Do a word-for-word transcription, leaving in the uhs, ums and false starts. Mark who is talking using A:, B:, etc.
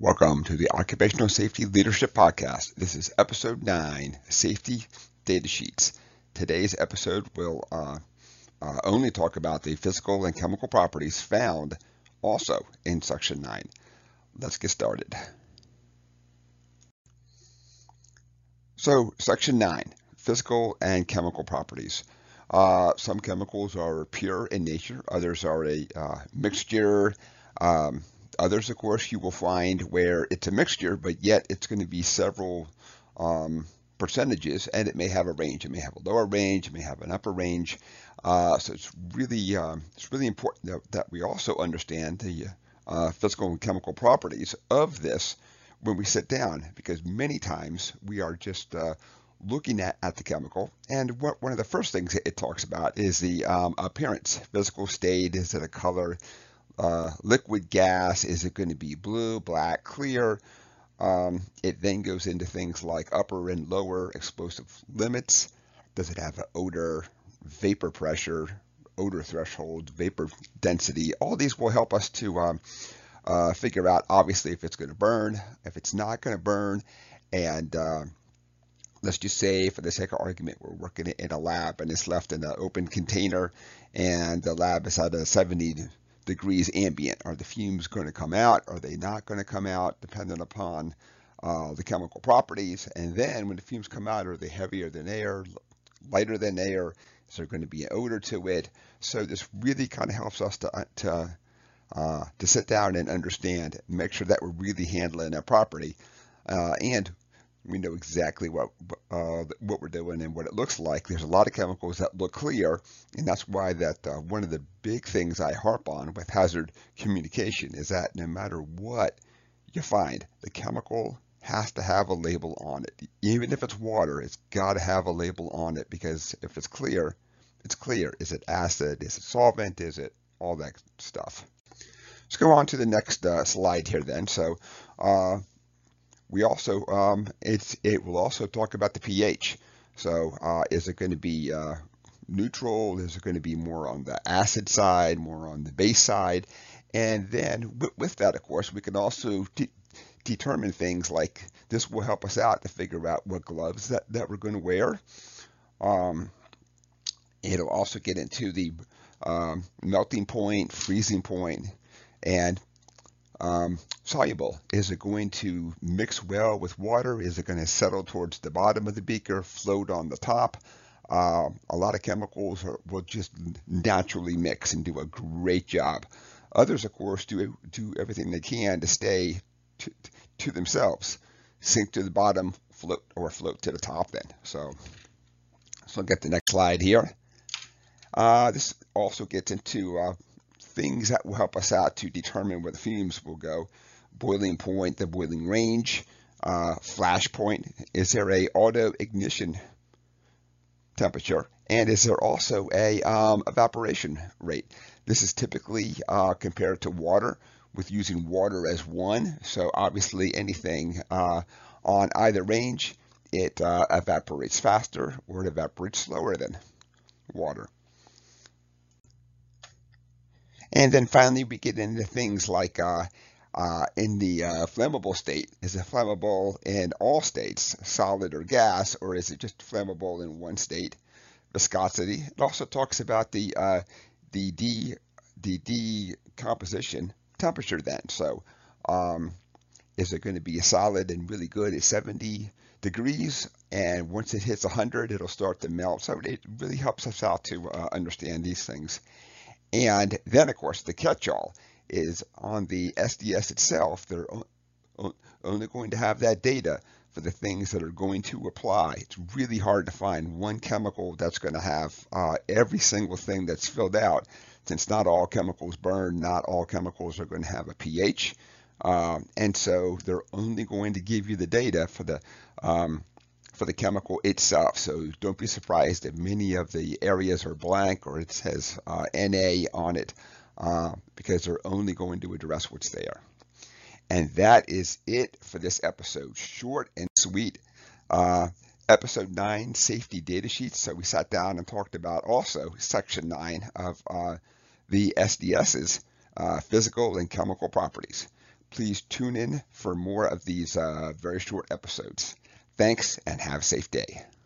A: Welcome to the Occupational Safety Leadership Podcast. This is episode nine, Safety Data Sheets. Today's episode will uh, uh, only talk about the physical and chemical properties found also in section nine. Let's get started. So, section nine, physical and chemical properties. Uh, some chemicals are pure in nature, others are a uh, mixture. Um, Others, of course, you will find where it's a mixture, but yet it's going to be several um, percentages, and it may have a range. It may have a lower range, it may have an upper range. Uh, so it's really um, it's really important that, that we also understand the uh, physical and chemical properties of this when we sit down, because many times we are just uh, looking at, at the chemical, and what, one of the first things it talks about is the um, appearance, physical state. Is it a color? Uh, liquid gas, is it going to be blue, black, clear? Um, it then goes into things like upper and lower explosive limits. Does it have an odor, vapor pressure, odor threshold, vapor density? All these will help us to um, uh, figure out, obviously, if it's going to burn, if it's not going to burn. And uh, let's just say, for the sake of argument, we're working in a lab and it's left in an open container, and the lab is at a seventy degrees ambient. Are the fumes going to come out? Are they not going to come out, depending upon uh, the chemical properties? And then when the fumes come out, are they heavier than air, lighter than air? Is there going to be an odor to it? So this really kind of helps us to to, uh, to sit down and understand, make sure that we're really handling that property, uh, and we know exactly what uh, what we're doing and what it looks like. There's a lot of chemicals that look clear, and that's why that uh, one of the big things I harp on with hazard communication is that no matter what you find, the chemical has to have a label on it. Even if it's water, it's got to have a label on it, because if it's clear, it's clear. Is it acid? Is it solvent? Is it all that stuff? Let's go on to the next uh, slide here then. So. Uh, We also, um, it's, it will also talk about the pH. So uh, is it going to be uh, neutral? Is it going to be more on the acid side, more on the base side? And then with, with that, of course, we can also de determine things like, this will help us out to figure out what gloves that, that we're going to wear. Um, it'll also get into the um, melting point, freezing point, and Um, soluble. Is it going to mix well with water? Is it going to settle towards the bottom of the beaker, float on the top? Uh, a lot of chemicals are, will just naturally mix and do a great job. Others, of course, do do everything they can to stay to, to themselves, sink to the bottom, float or float to the top. Then, so let's look at the next slide here. Uh, this also gets into uh, things that will help us out to determine where the fumes will go. Boiling point, the boiling range, uh, flash point. Is there a auto ignition temperature? And is there also a um, evaporation rate? This is typically uh, compared to water, with using water as one. So obviously anything uh, on either range, it uh, evaporates faster or it evaporates slower than water. And then finally, we get into things like uh, uh, in the uh, flammable state. Is it flammable in all states, solid or gas, or is it just flammable in one state? Viscosity. It also talks about the uh, the de the decomposition temperature. Then, so um, is it going to be a solid and really good at seventy degrees, and once it hits one hundred, it'll start to melt? So it really helps us out to uh, understand these things. And then, of course, the catch-all is on the S D S itself. They're only going to have that data for the things that are going to apply. It's really hard to find one chemical that's going to have uh, every single thing that's filled out, since not all chemicals burn, not all chemicals are going to have a pH. Um, and so they're only going to give you the data for the um, for the chemical itself. So don't be surprised if many of the areas are blank or it says uh, N A on it, uh, because they're only going to address what's there. And that is it for this episode. Short and sweet. Uh, episode nine, safety data sheets. So we sat down and talked about also section nine of uh, the S D S's uh, physical and chemical properties. Please tune in for more of these uh, very short episodes. Thanks and have a safe day.